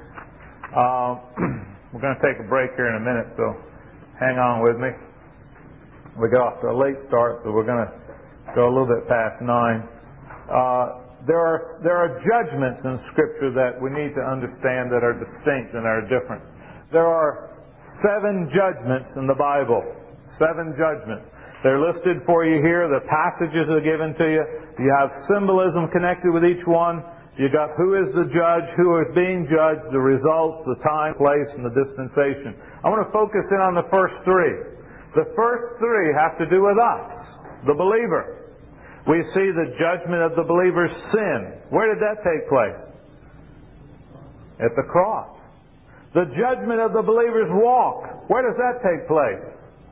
we're going to take a break here in a minute, so hang on with me. We got off to a late start, so we're going to go a little bit past 9. There are judgments in Scripture that we need to understand that are distinct and are different. There are 7 judgments in the Bible. 7 judgments. They're listed for you here. The passages are given to you. You have symbolism connected with each one. You got who is the judge, who is being judged, the results, the time, place, and the dispensation. I want to focus in on the first 3. The first 3 have to do with us, the believer. We see the judgment of the believer's sin. Where did that take place? At the cross. The judgment of the believer's walk. Where does that take place?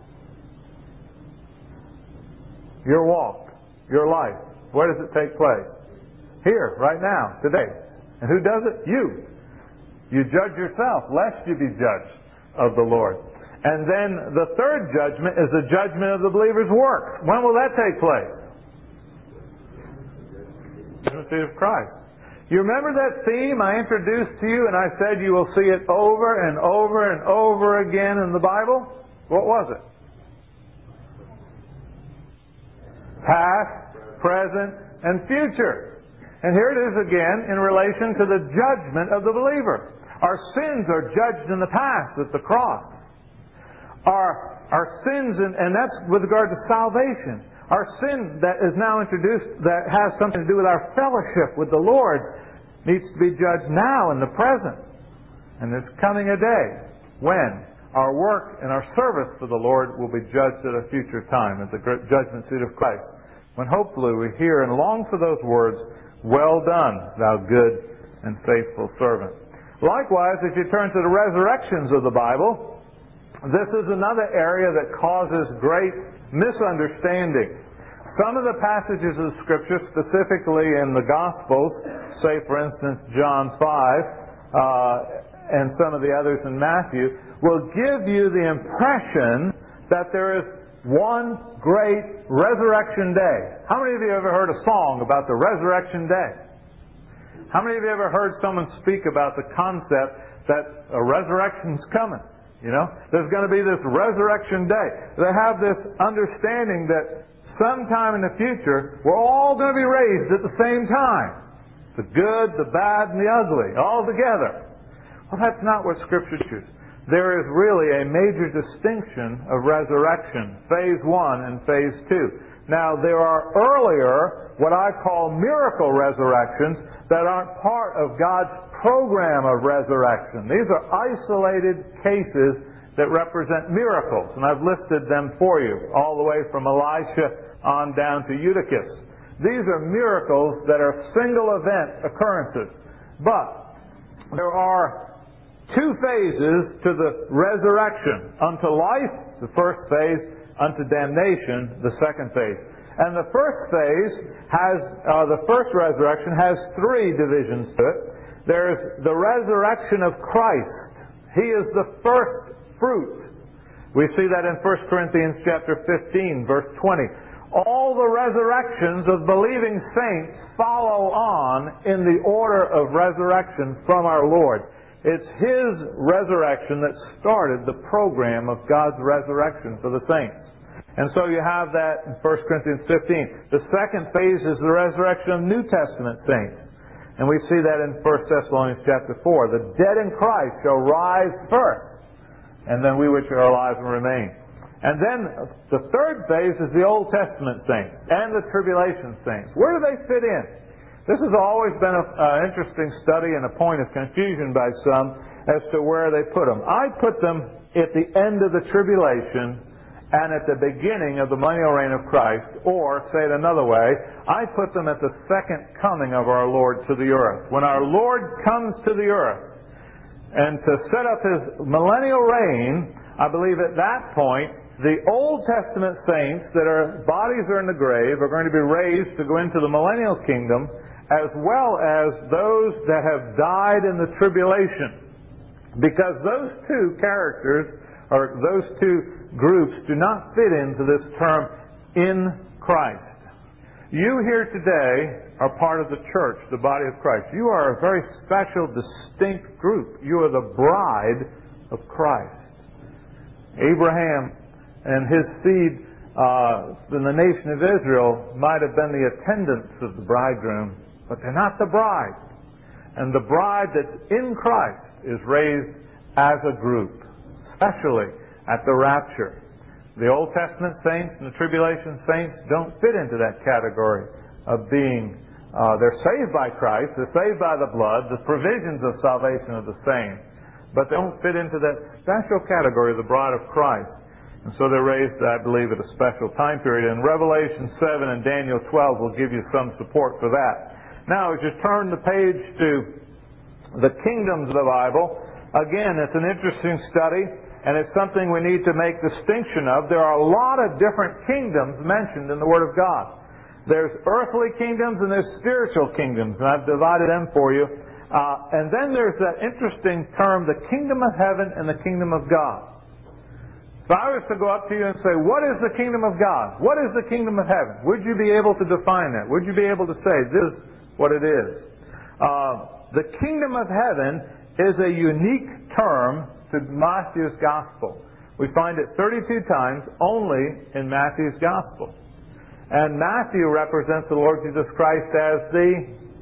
Your walk, your life. Where does it take place? Here, right now, today. And who does it? You. You judge yourself, lest you be judged of the Lord. And then the third judgment is the judgment of the believer's work. When will that take place? seat of Christ. You remember that theme I introduced to you and I said you will see it over and over and over again in the Bible? What was it? Past, present, and future. And here it is again in relation to the judgment of the believer. Our sins are judged in the past at the cross. Our sins, and that's with regard to salvation. Our sin that is now introduced, that has something to do with our fellowship with the Lord, needs to be judged now in the present. And there's coming a day when our work and our service for the Lord will be judged at a future time, at the judgment seat of Christ. When hopefully we hear and long for those words, "Well done, thou good and faithful servant." Likewise, if you turn to the resurrections of the Bible, this is another area that causes great misunderstanding. Some of the passages of Scripture, specifically in the Gospels, say for instance John 5, and some of the others in Matthew, will give you the impression that there is one great resurrection day. How many of you ever heard a song about the resurrection day? How many of you ever heard someone speak about the concept that a resurrection's coming? You know, there's going to be this resurrection day. They have this understanding that sometime in the future, we're all going to be raised at the same time. The good, the bad, and the ugly, all together. Well, that's not what Scripture teaches. There is really a major distinction of resurrection, phase 1 and phase 2. Now, there are earlier, what I call miracle resurrections, that aren't part of God's program of resurrection. These are isolated cases that represent miracles, and I've listed them for you, all the way from Elisha on down to Eutychus. These are miracles that are single event occurrences. But there are two phases to the resurrection. Unto life, the first phase; unto damnation, the second phase. And the first phase has, the first resurrection has three divisions to it. There's the resurrection of Christ. He is the first fruit. We see that in 1 Corinthians chapter 15, verse 20. All the resurrections of believing saints follow on in the order of resurrection from our Lord. It's His resurrection that started the program of God's resurrection for the saints. And so you have that in 1 Corinthians 15. The second phase is the resurrection of New Testament saints. And we see that in 1 Thessalonians chapter 4. The dead in Christ shall rise first, and then we which are alive and remain. And then the third phase is the Old Testament saints and the tribulation saints. Where do they fit in? This has always been an interesting study and a point of confusion by some as to where they put them. I put them at the end of the tribulation and at the beginning of the millennial reign of Christ, or, say it another way, I put them at the second coming of our Lord to the earth. When our Lord comes to the earth and to set up His millennial reign, I believe at that point, the Old Testament saints that are bodies are in the grave are going to be raised to go into the millennial kingdom, as well as those that have died in the tribulation. Because those two characters, or those two groups, do not fit into this term, in Christ. You here today are part of the church, the body of Christ. You are a very special, distinct group. You are the bride of Christ. Abraham and his seed in the nation of Israel might have been the attendants of the bridegroom, but they're not the bride. And the bride that's in Christ is raised as a group, especially at the rapture. The Old Testament saints and the tribulation saints don't fit into that category of being, they're saved by Christ, they're saved by the blood, the provisions of salvation are the same, but they don't fit into that special category of the bride of Christ. And so they're raised, I believe, at a special time period. And Revelation 7 and Daniel 12 will give you some support for that. Now, as you turn the page to the kingdoms of the Bible, again, it's an interesting study, and it's something we need to make distinction of. There are a lot of different kingdoms mentioned in the Word of God. There's earthly kingdoms and there's spiritual kingdoms, and I've divided them for you. And then there's that interesting term, the kingdom of heaven and the kingdom of God. If I was to go up to you and say, what is the kingdom of God? What is the kingdom of heaven? Would you be able to define that? Would you be able to say, this is what it is. The kingdom of heaven is a unique term to Matthew's gospel. We find it 32 times only in Matthew's gospel. And Matthew represents the Lord Jesus Christ as the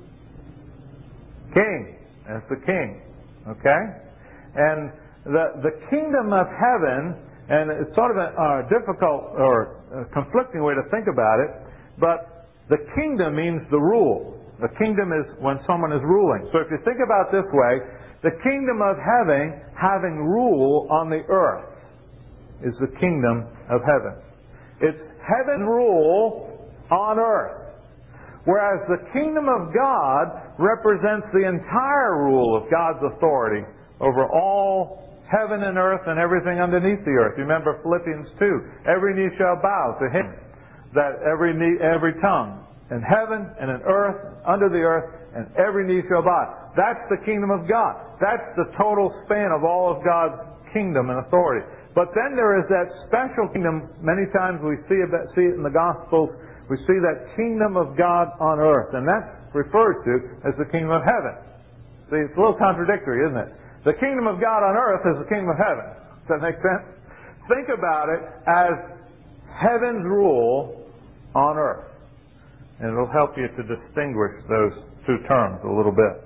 king. As the king. Okay? And the kingdom of heaven, and it's sort of a difficult or conflicting way to think about it, but the kingdom means the rule. The kingdom is when someone is ruling. So if you think about it this way, the kingdom of heaven having rule on the earth is the kingdom of heaven. It's heaven rule on earth. Whereas the kingdom of God represents the entire rule of God's authority over all heaven and earth and everything underneath the earth. You remember Philippians 2. Every knee shall bow to Him. That every tongue in heaven and in earth, under the earth, and every knee shall bow. That's the kingdom of God. That's the total span of all of God's kingdom and authority. But then there is that special kingdom. Many times we see it in the Gospels. We see that kingdom of God on earth, and that's referred to as the kingdom of heaven. See, it's a little contradictory, isn't it? The kingdom of God on earth is the kingdom of heaven. Does that make sense? Think about it as heaven's rule on earth. And it'll help you to distinguish those two terms a little bit.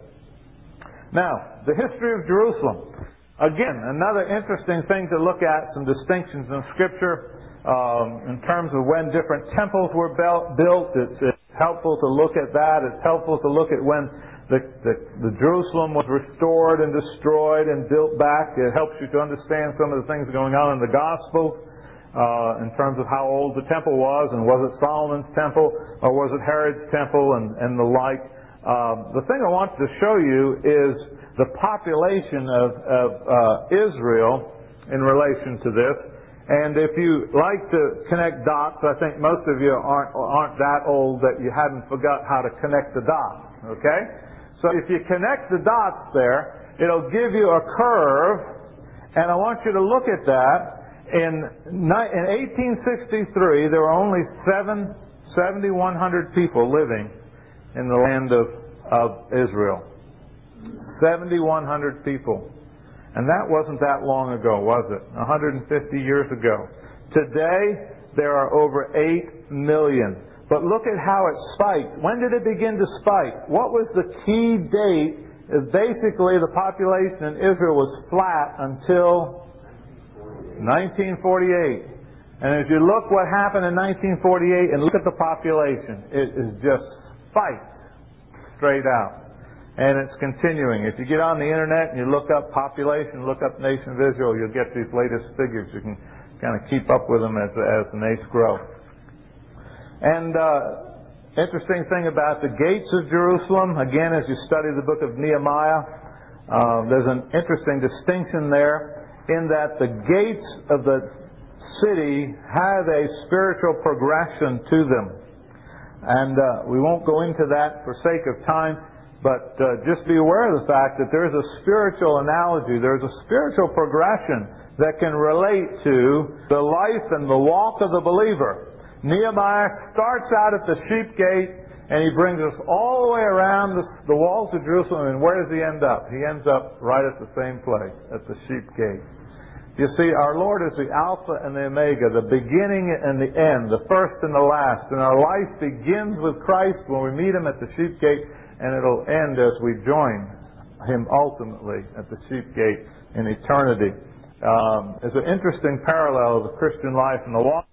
Now, the history of Jerusalem. Again, another interesting thing to look at, some distinctions in Scripture in terms of when different temples were built. It's helpful to look at that. It's helpful to look at when the Jerusalem was restored and destroyed and built back. It helps you to understand some of the things going on in the Gospels in terms of how old the temple was, and was it Solomon's temple or was it Herod's temple and the like. The thing I want to show you is the population of Israel in relation to this. And if you like to connect dots, I think most of you aren't that old that you hadn't forgot how to connect the dots. Okay? So if you connect the dots there, it'll give you a curve, and I want you to look at that. In 1863, there were only 7,100 people living in the land of Israel. 7,100 people. And that wasn't that long ago, was it? 150 years ago. Today, there are over 8 million. But look at how it spiked. When did it begin to spike? What was the key date? Is basically the population in Israel was flat until 1948. And as you look what happened in 1948 and look at the population, it is just spiked straight out. And it's continuing. If you get on the internet and you look up population, look up nation of Israel, you'll get these latest figures. You can kind of keep up with them as the nations grow. And interesting thing about the gates of Jerusalem, again, as you study the book of Nehemiah, there's an interesting distinction there in that the gates of the city have a spiritual progression to them. And we won't go into that for sake of time, but just be aware of the fact that there's a spiritual analogy, there's a spiritual progression that can relate to the life and the walk of the believer. Nehemiah starts out at the sheep gate, and he brings us all the way around the walls of Jerusalem, and where does he end up? He ends up right at the same place, at the sheep gate. You see, our Lord is the Alpha and the Omega, the beginning and the end, the first and the last. And our life begins with Christ when we meet Him at the sheep gate, and it'll end as we join Him ultimately at the sheep gate in eternity. It's an interesting parallel of the Christian life and the walk